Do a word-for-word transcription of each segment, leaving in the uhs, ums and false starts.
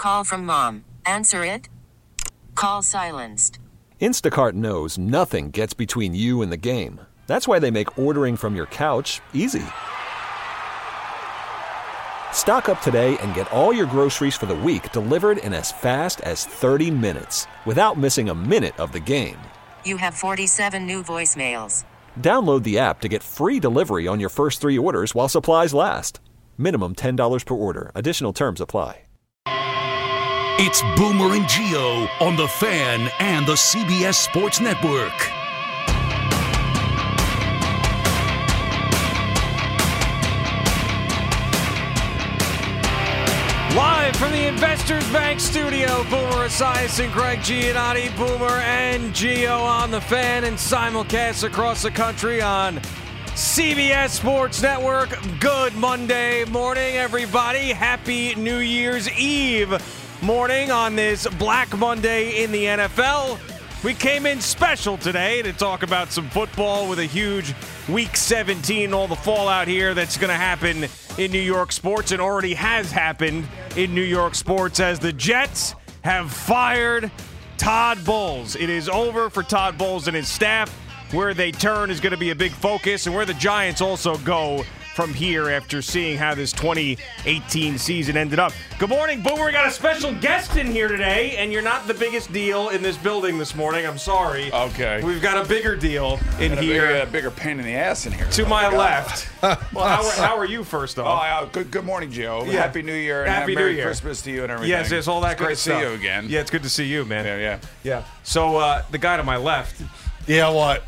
Call from mom. Answer it. Call silenced. Instacart knows nothing gets between you and the game. That's why they make ordering from your couch easy. Stock up today and get all your groceries for the week delivered in as fast as thirty minutes without missing a minute of the game. You have forty-seven new voicemails. Download the app to get free delivery on your first three orders while supplies last. Minimum ten dollars per order. Additional terms apply. It's Boomer and Gio on The Fan and the C B S Sports Network. Live from the Investors Bank studio, Boomer Esiason and Greg Giannotti, Boomer and Gio on The Fan, and simulcast across the country on C B S Sports Network. Good Monday morning, everybody. Happy New Year's Eve morning on this Black Monday in the N F L. We came in special today to talk about some football with a huge Week seventeen, all the fallout here that's going to happen in New York sports and already has happened in New York sports as the Jets have fired Todd Bowles. It is over for Todd Bowles and his staff. Where they turn is going to be a big focus, and where the Giants also go from here after seeing how this twenty eighteen season ended up. Good morning, Boomer. We got a special guest in here today, and you're not the biggest deal in this building this morning. I'm sorry. Okay. We've got a bigger deal in and a here. Bigger, a bigger pain in the ass in here. To my left. Well, how are, how are you, first off? Oh, good, good morning, Joe. Yeah. Happy New Year. And Happy Merry New Year. Christmas to you and everything. Yes, yes, all that it's great great stuff. to see you again. Yeah, it's good to see you, man. Yeah, yeah. Yeah. So, uh, the guy to my left. Yeah, what?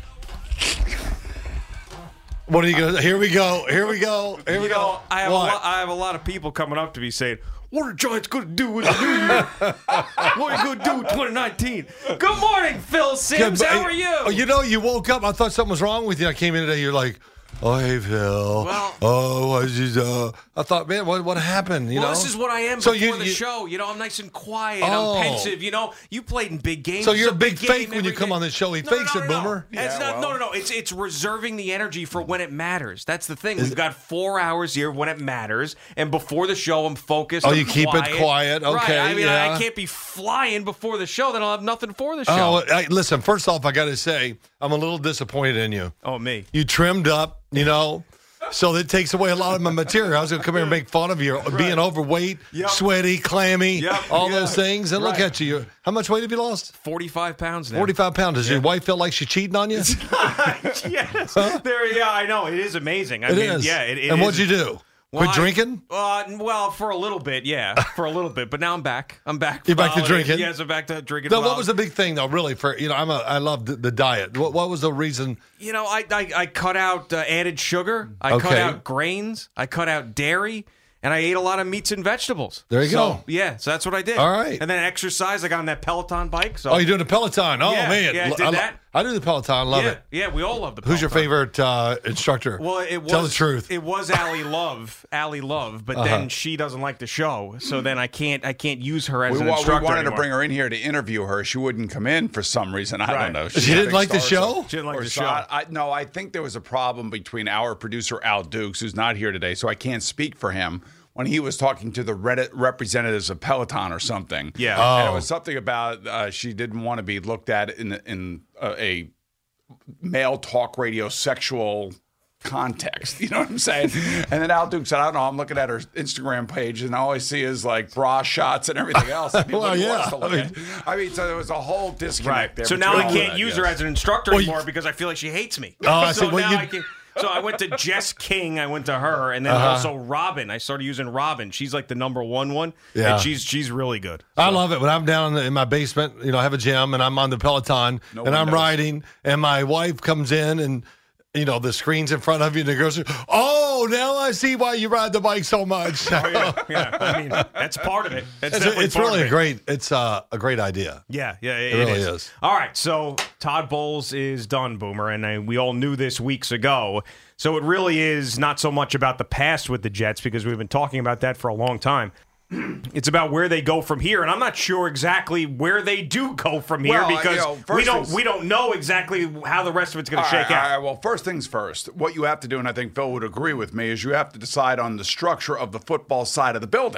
What are you gonna? Here we go. Here we go. Here we you go. know, I have, a What? lot, I have a lot of people coming up to me saying, what are the Giants going to do in the new year? What are you going to do in twenty nineteen? Good morning, Phil Sims. Good- How are you? Oh, you know, you woke up. I thought something was wrong with you. I came in today. You're like, oh, hey, Phil. Well- oh, what is this, uh, I thought, man, what what happened? You well, know, this is what I am So before you- the you- show. You know, I'm nice and quiet. Oh. I'm pensive. You know, you played in big games. So It's you're a a big game fake when you every come day. on this show. He No, no, fakes no, it, no, no. Boomer. It's Yeah, not, well. no, no, no. It's it's reserving the energy for when it matters. That's the thing. We've got four hours here when it matters, and before the show, I'm focused. Oh, I'm you keep it quiet. Right. Okay, I mean, I yeah. can't be flying before the show. Then I'll have nothing for the show. Oh, I, listen. First off, I got to say, I'm a little disappointed in you. Oh, me. You trimmed up, you know. So that takes away a lot of my material. I was going to come here and make fun of you being overweight, Yep. sweaty, clammy, Yep. all Yeah. those things. And look Right. at you. You're- How much weight have you lost? forty-five pounds now. forty-five pounds. Does your wife feel like she's cheating on you? Yes. There, yeah, I know. It is amazing. I It mean, is. yeah, it, it and is. what'd you do? Well, Quit I- drinking? Uh, well, for a little bit, yeah, for a little bit. But now I'm back. I'm back. You're for back to holidays. drinking? Yes, I'm back to drinking. No, for what was the big thing though? Really, for you know, I'm a I love the, the diet. What, what was the reason? You know, I I, I cut out uh, added sugar. I cut Okay. out grains. I cut out dairy. And I ate a lot of meats and vegetables. There you so, go. Yeah, so that's what I did. All right. And then exercise. I got on that Peloton bike. So Oh, you're doing the Peloton. Oh Yeah, man, yeah, I did I, lo- that. I do the Peloton. Love yeah, it. yeah, we all love the. Who's your Peloton. favorite uh, instructor? Well, it was Tell the truth. It was Allie Love, Allie Love, but Uh-huh. then she doesn't like the show, so then I can't, I can't use her as We, an wa- we instructor wanted anymore. to bring her in here to interview her. She wouldn't come in for some reason. I Right. don't know. She She's a didn't big like the star, show? so- She didn't like or the so- show. I, no, I think there was a problem between our producer, Al Dukes, who's not here today, so I can't speak for him, when he was talking to the Reddit representatives of Peloton or something. Yeah. And Oh. it was something about uh, she didn't want to be looked at in, in uh, a male talk radio sexual context. You know what I'm saying? And then Al Duke said, I don't know, I'm looking at her Instagram page and all I see is like bra shots and everything else. I mean, Well, what do you want yeah. us to look I mean- at? I mean, so there was a whole disconnect Right. there. So now between I all can't that, use her yes. as an instructor Well, you- anymore because I feel like she hates me. Oh, I so see. Well, now you- I can. So I went to Jess King. I went to her, and then Uh-huh. also Robin. I started using Robin. She's like the number one one. Yeah. And she's she's really good. I love it when I'm down in, the, in my basement. You know, I have a gym and I'm on the Peloton No and I'm windows. riding, and my wife comes in and you know the screen's in front of you, and the girls, oh, now I see why you ride the bike so much. Oh, yeah, yeah. I mean, that's part of it. That's It's, definitely it's part really of a it. great. It's uh, a great idea. Yeah, yeah, it, It really is. is. All right, so Todd Bowles is done, Boomer, and I, we all knew this weeks ago. So it really is not so much about the past with the Jets because we've been talking about that for a long time. It's about where they go from here, and I'm not sure exactly where they do go from here Well, because you know, we first don't things- we don't know exactly how the rest of it's going to All shake right, out. all right, well, first things first. What you have to do, and I think Phil would agree with me, is you have to decide on the structure of the football side of the building.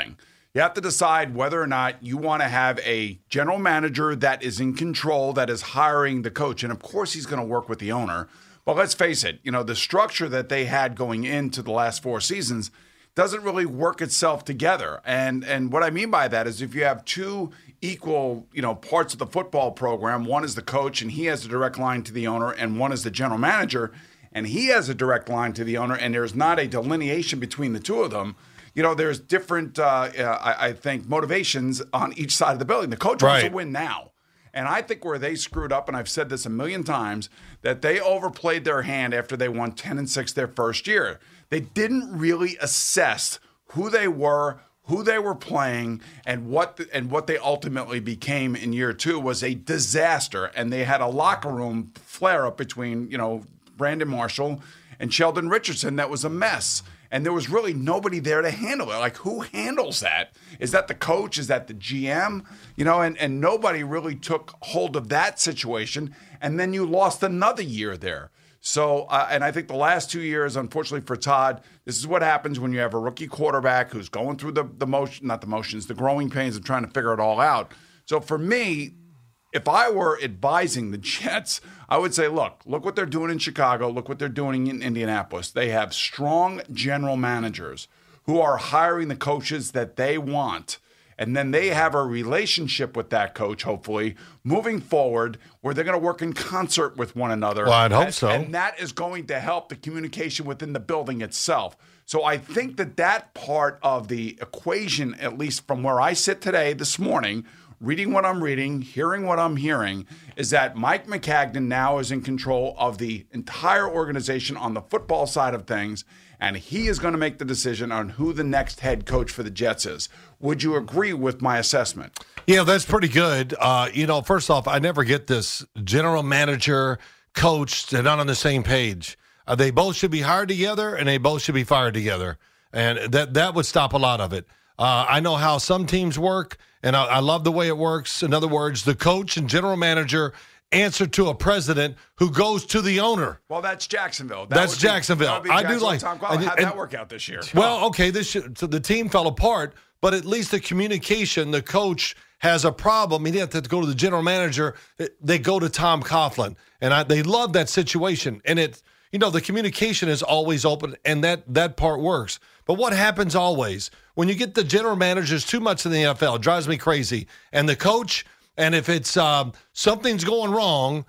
You have to decide whether or not you want to have a general manager that is in control, that is hiring the coach. And of course, he's going to work with the owner. But let's face it, you know, the structure that they had going into the last four seasons doesn't really work itself together. And and what I mean by that is if you have two equal, you know, parts of the football program, one is the coach and he has a direct line to the owner, and one is the general manager and he has a direct line to the owner, and there's not a delineation between the two of them. You know, there's different, uh, uh, I, I think, motivations on each side of the building. The coach wants Right. to win now. And I think where they screwed up, and I've said this a million times, that they overplayed their hand after they won ten and six their first year. They didn't really assess who they were, who they were playing, and what the, and what they ultimately became in year two was a disaster. And they had a locker room flare up between, you know, Brandon Marshall and Sheldon Richardson that was a mess. And there was really nobody there to handle it. Like, who handles that? Is that the coach? Is that the G M? You know, and, and nobody really took hold of that situation. And then you lost another year there. So, uh, and I think the last two years, unfortunately for Todd, this is what happens when you have a rookie quarterback who's going through the, the motion, not the motions, the growing pains of trying to figure it all out. So for me, if I were advising the Jets, I would say, look, look what they're doing in Chicago. Look what they're doing in Indianapolis. They have strong general managers who are hiring the coaches that they want. And then they have a relationship with that coach, hopefully, moving forward, where they're going to work in concert with one another. Well, I'd hope and, so. And that is going to help the communication within the building itself. So I think that that part of the equation, at least from where I sit today, this morning, reading what I'm reading, hearing what I'm hearing, is that Mike Maccagnan now is in control of the entire organization on the football side of things, and he is going to make the decision on who the next head coach for the Jets is. Would you agree with my assessment? Yeah, that's pretty good. Uh, you know, first off, I never get this general manager, coach, they're not on the same page. Uh, they both should be hired together, and they both should be fired together. And that, that would stop a lot of it. Uh, I know how some teams work, and I, I love the way it works. In other words, the coach and general manager answer to a president who goes to the owner. Well, that's Jacksonville. That That's would be- Jacksonville. that would be I do Jacksonville. like- Tom Coughlin. and- How'd and- that work out this year? Well, okay, this should, so the team fell apart, but at least the communication, the coach has a problem. He didn't have to go to the general manager. They go to Tom Coughlin, and I, they love that situation. And it, you know, the communication is always open, and that that part works. But what happens always when you get the general managers too much in the N F L? It drives me crazy. And the coach, and if it's um, something's going wrong,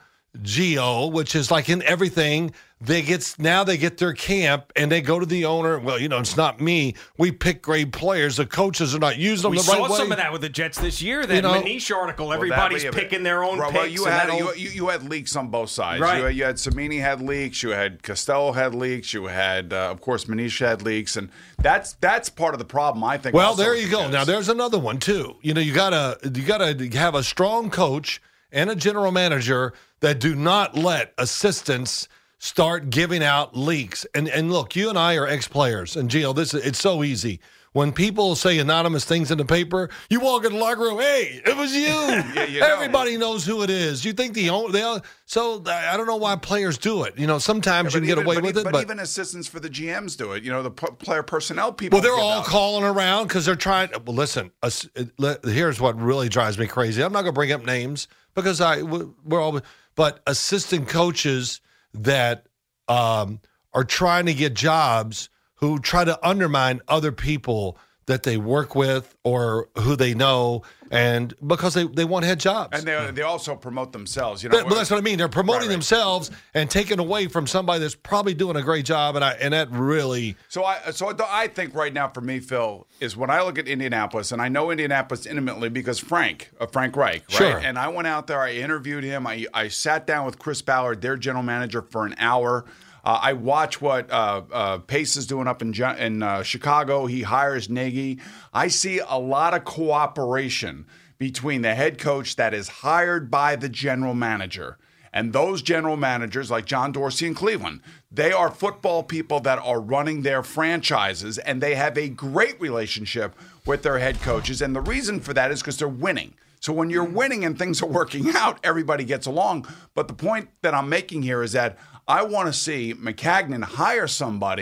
Gio, which is like in everything, they get now they get their camp and they go to the owner. Well, you know, it's not me. We pick great players. The coaches are not using them We the saw right way. some of that with the Jets this year. That You know- Manish article, Well, everybody's that- yeah, but- picking their own Well, picks. well, you and had that'll- you, you had leaks on both sides. Right. You, had- you had Samini had leaks. You had Costello had leaks. You had, uh, of course, Manish had leaks, and that's that's part of the problem. I think. Well, also there with you the go. Jets. Now there's another one too. You know, you gotta you gotta have a strong coach and a general manager that do not let assistants start giving out leaks. And and look, you and I are ex-players, and Gio, this is, it's so easy. When people say anonymous things in the paper, you walk in the locker room, hey, it was you. Yeah, you know. Everybody knows who it is. You think the owner, they all, so I don't know why players do it. You know, sometimes Yeah, you can but get away even, with but, it, but, but even assistants for the G Ms do it. You know, the p- player personnel people. well, they're give all out. calling around because they're trying. Well, listen. us- le- Here's what really drives me crazy. I'm not going to bring up names because I we're all. But assistant coaches that um, are trying to get jobs who try to undermine other people that they work with or who they know, and because they, they want head jobs. And they they also promote themselves. You know, That- well, that's what I mean. They're promoting Right, right. themselves and taking away from somebody that's probably doing a great job, and I and that really. So I so I think right now for me, Phil, is when I look at Indianapolis, and I know Indianapolis intimately because Frank, uh, Frank Reich, right? Sure. And I went out there, I interviewed him, I I sat down with Chris Ballard, their general manager, for an hour. Uh, I watch what uh, uh, Pace is doing up in Ju- in uh, Chicago. He hires Nagy. I see a lot of cooperation between the head coach that is hired by the general manager. And those general managers, like John Dorsey in Cleveland, they are football people that are running their franchises, and they have a great relationship with their head coaches. And the reason for that is because they're winning. So when you're winning and things are working out, everybody gets along. But the point that I'm making here is that I want to see Maccagnan hire somebody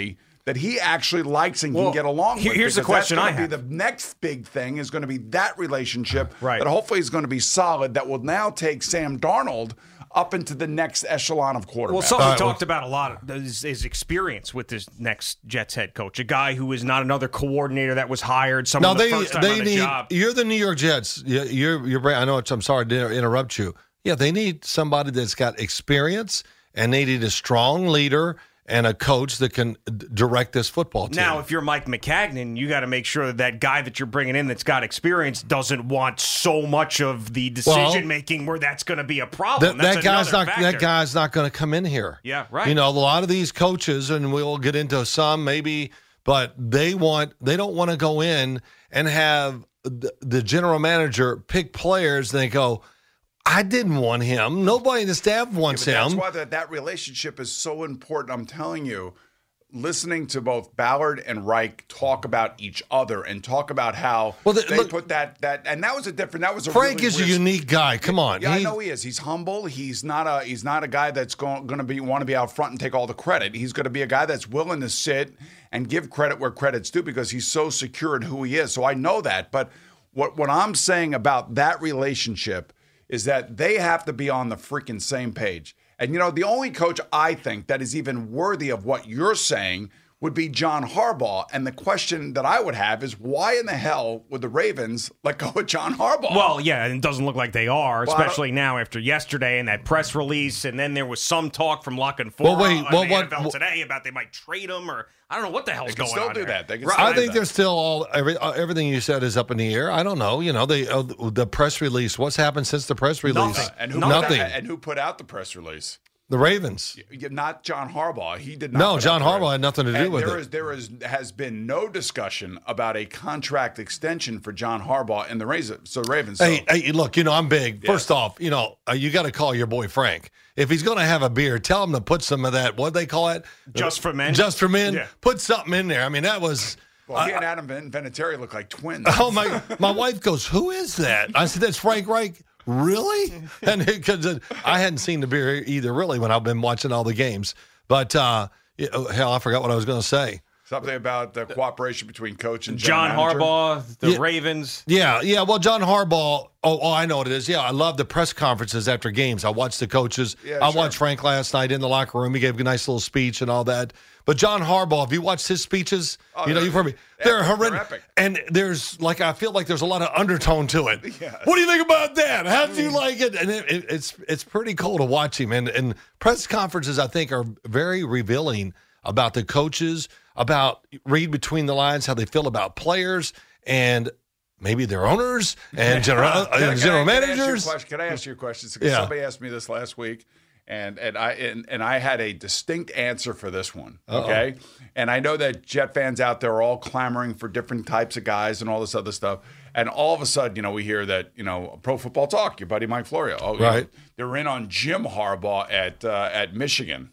that he actually likes and Well, can get along here- with. here's the because question that's I gonna have. be the next big thing is going to be that relationship Right. that hopefully is going to be solid that will now take Sam Darnold up into the next echelon of quarterback. Well, something All we right, well- talked about a lot is, is experience with this next Jets head coach, a guy who is not another coordinator that was hired, No, someone they the first time they on the need. job. You're the New York Jets. You- You're you're. bra- I know. It's, I'm sorry to interrupt you. Yeah, they need somebody that's got experience, and they need a strong leader and a coach that can d- direct this football team. Now, if you're Mike McCagnon, you got to make sure that that guy that you're bringing in that's got experience doesn't want so much of the decision making where that's going to be a problem. That, That's that guy's another not factor. that guy's not going to come in here. Yeah, right. You know, a lot of these coaches, and we'll get into some maybe, but they want they don't want to go in and have the, the general manager pick players. And they go, I didn't want him. Nobody in the staff wants But that's him. why that, that relationship is so important. I'm telling you, listening to both Ballard and Reich talk about each other and talk about how Well, the- they look- put that that and that was a different. That was a Frank really is a weird- unique guy. Come on, Yeah, I He- know he is. He's humble. He's not a he's not a guy that's going going to be want to be out front and take all the credit. He's going to be a guy that's willing to sit and give credit where credit's due because he's so secure in who he is. So I know that. But what what I'm saying about that relationship is that they have to be on the freaking same page. And you know, the only coach I think that is even worthy of what you're saying would be John Harbaugh. And the question that I would have is why in the hell would the Ravens let go of John Harbaugh? Well, yeah, and it doesn't look like they are, Well, I especially now after yesterday and that press release. And then there was some talk from Luck and Well, Fora wait, on well, the what- N F L what- today about they might trade him or I don't know what the hell's They can going still on do there. that. They can Right. still I do think that. there's still all every, uh, everything you said is up in the air. I don't know. You know, they uh, the press release. What's happened since the press release? Nothing. And who Nothing. Put out, and who put out the press release? The Ravens. Yeah, Not John Harbaugh. He did not. No, put John out the Harbaugh press- had nothing to do And with there it. Is, there is has been no discussion about a contract extension for John Harbaugh in the Ravens. So Ravens. So, Hey, hey, look, you know, I'm big. Yes. First off, you know, uh, you got to call your boy Frank. If he's going to have a beer, tell him to put some of that, what do they call it? Just for men? Just for men. Yeah. Put something in there. I mean, that was. well, he and Adam Vin- Vinatieri look like twins. Oh, my my wife goes, who is that? I said, that's Frank Reich. Really? And because I hadn't seen the beer either, really, when I've been watching all the games. But, uh, yeah, oh, hell, I forgot what I was going to say. Something about the cooperation between coach and John general manager. Harbaugh, the Yeah. Ravens. Yeah, yeah. Well, John Harbaugh. Oh, oh, I know what it is. Yeah, I love the press conferences after games. I watched the coaches. Yeah, I sure. watched Frank last night in the locker room. He gave a nice little speech and all that. But John Harbaugh, have you watched his speeches? Oh, you know, they're you've heard me. They're epic. They're horrendous. epic. And there's like I feel like there's a lot of undertone to it. Yes. What do you think about that? How do you like it? And it, it, it's it's pretty cool to watch him. And and press conferences, I think, are very revealing about the coaches, about read between the lines how they feel about players and maybe their owners and general uh, Can I- general can I- can I ask you a managers. question? Can I ask you a question? Because Yeah. somebody asked me this last week, and and I and, and I had a distinct answer for this one. Okay, and I know that Jet fans out there are all clamoring for different types of guys and all this other stuff. And all of a sudden, you know, we hear that you know, Pro Football Talk, your buddy Mike Florio, oh, you know, Right. they're in on Jim Harbaugh at uh, at Michigan.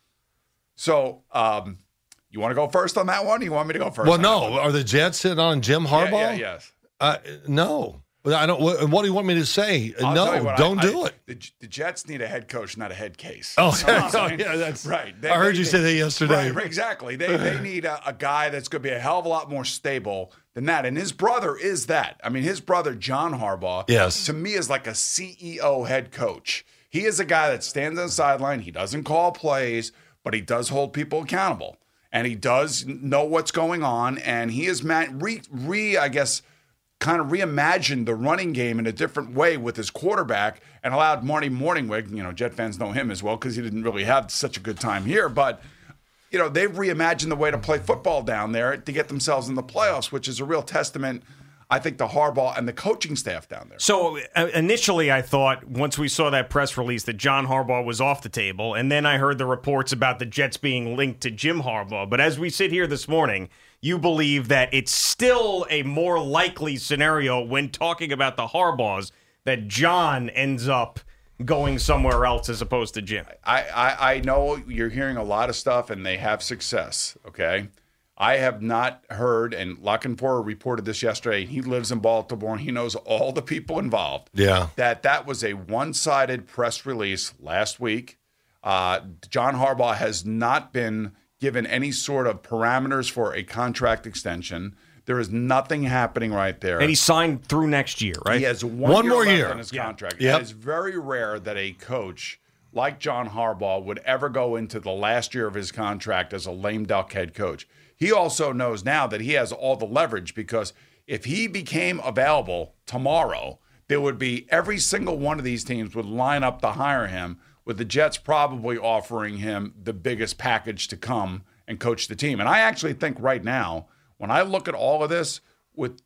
So, um, you want to go first on that one? Or you want me to go first? Well, on no. that one? Are the Jets sitting on Jim Yeah, Harbaugh? yeah, yes. Uh, no. I don't. What, what do you want me to say? I'll tell you no, what, don't I- do I- it. The, the Jets need a head coach, not a head case. Oh, You know what I'm saying? yeah, that's right. They- I heard they- you say that yesterday. Right, exactly. They they need a, a guy that's going to be a hell of a lot more stable than that. And his brother is that. I mean, his brother John Harbaugh, Yes. to me is like a C E O head coach. He is a guy that stands on the sideline. He doesn't call plays, but he does hold people accountable, and he does know what's going on. And he is ma- re, re I guess. kind of reimagined the running game in a different way with his quarterback and allowed Marty Morningwig, you know, Jet fans know him as well because he didn't really have such a good time here, but, you know, they've reimagined the way to play football down there to get themselves in the playoffs, which is a real testament, I think, to Harbaugh and the coaching staff down there. So uh, initially, I thought once we saw that press release that John Harbaugh was off the table, and then I heard the reports about the Jets being linked to Jim Harbaugh. But as we sit here this morning, you believe that it's still a more likely scenario when talking about the Harbaughs that John ends up going somewhere else as opposed to Jim. I, I, I know you're hearing a lot of stuff and they have success, okay? I have not heard, and Lockenfora reported this yesterday, he lives in Baltimore, and he knows all the people involved. Yeah. That that was a one-sided press release last week. Uh, John Harbaugh has not been given any sort of parameters for a contract extension. There is nothing happening right there. And he signed through next year, right? He has one, One year more left year. on his Yeah. contract. Yep. It is very rare that a coach like John Harbaugh would ever go into the last year of his contract as a lame duck head coach. He also knows now that he has all the leverage because if he became available tomorrow, there would be every single one of these teams would line up to hire him, with the Jets probably offering him the biggest package to come and coach the team. And I actually think right now, when I look at all of this, with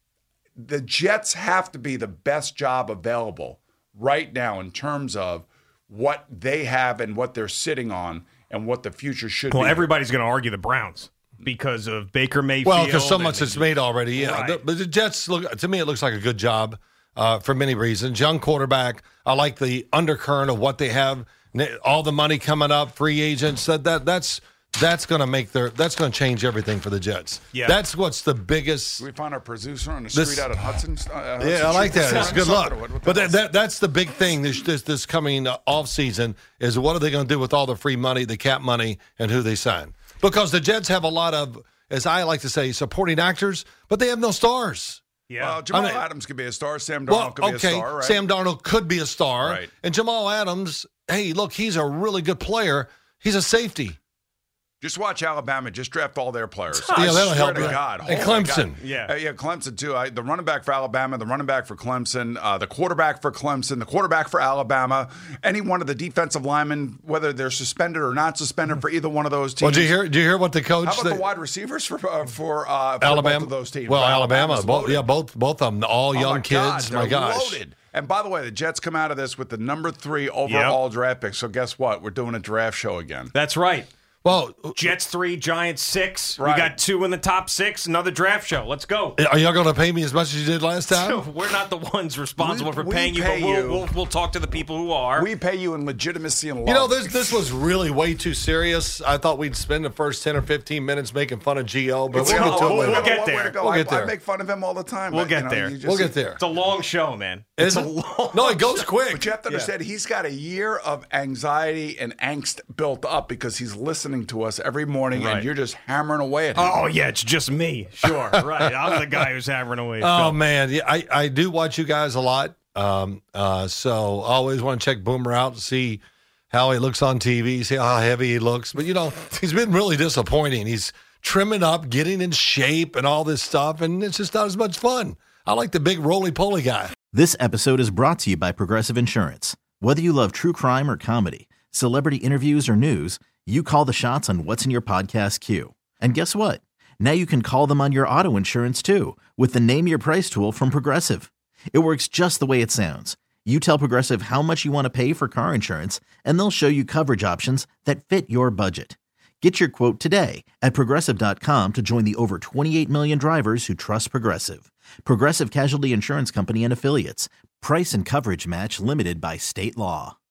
the Jets have to be the best job available right now in terms of what they have and what they're sitting on and what the future should Well, be. everybody's going to argue the Browns because of Baker Mayfield. Well, because so and- much is made already. Yeah, Right. The- but the Jets look to me. It looks like a good job uh, for many reasons. Young quarterback. I like the undercurrent of what they have. All the money coming up, free agents. That that that's that's going to make their. That's going to change everything for the Jets. Yeah. That's what's the biggest. we found our producer on the This- street out of Hudson. Uh, Hudson Yeah, I like Street. that. It's good luck. What- what the But that, hell's- that that's the big thing this this, this coming uh, off season is what are they going to do with all the free money, the cap money, and who they sign? Because the Jets have a lot of, as I like to say, supporting actors, but they have no stars. Yeah. Well, Jamal I mean- Adams could be a star. Sam Darnold Well, could be okay, a star, right? Sam Darnold could be a star, Right. and Jamal Adams. Hey, look, he's a really good player. He's a safety. Just watch Alabama. Just draft all their players. Yeah, I that'll swear help to you. God. And Oh, my Clemson. God. Yeah. Uh, yeah, Clemson too. I, the running back for Alabama, the running back for Clemson, uh, the quarterback for Clemson, the quarterback for Alabama, any one of the defensive linemen, whether they're suspended or not suspended for either one of those teams. Well, did you hear? Did you hear what the coach? How about that- the wide receivers for uh, for, uh, for Alabama? both of those teams? Well, Right, Alabama, Alabama's both, loaded. yeah, both both of them, all Oh, young my kids. God, my they're gosh. loaded. And by the way, the Jets come out of this with the number three overall draft pick. So guess what? We're doing a draft show again. That's right. Well, Jets three, Giants six. Right. We got two in the top six. Another draft show. Let's go. are y'all going to pay me as much as you did last time? We're not the ones responsible We- for we paying you, pay but we'll, you. we'll we'll talk to the people who are. We pay you in legitimacy and love. You know, this this was really way too serious. I thought we'd spend the first ten or fifteen minutes making fun of Gio, but It's we'll a- get to it we'll- later. we'll get One way there. to go. We'll I, get there. I make fun of him all the time. We'll but, get you know, there. you just- We'll get there. It's a long show, man. Is it's it? a long No, it goes show. quick. But you have to understand, he's got a year of anxiety and angst built up because he's listening to us every morning, Right. and you're just hammering away at him. Oh, yeah, it's just me. Sure, right. I'm the guy who's hammering away. Oh Phil. man, yeah, I, I do watch you guys a lot. Um, uh, so I always want to check Boomer out to see how he looks on T V, see how heavy he looks. But you know, he's been really disappointing. He's trimming up, getting in shape, and all this stuff, and it's just not as much fun. I like the big roly-poly guy. This episode is brought to you by Progressive Insurance. Whether you love true crime or comedy, celebrity interviews or news, you call the shots on what's in your podcast queue. And guess what? Now you can call them on your auto insurance too with the Name Your Price tool from Progressive. It works just the way it sounds. You tell Progressive how much you want to pay for car insurance, and they'll show you coverage options that fit your budget. Get your quote today at Progressive dot com to join the over twenty-eight million drivers who trust Progressive. Progressive Casualty Insurance Company and Affiliates. Price and coverage match limited by state law.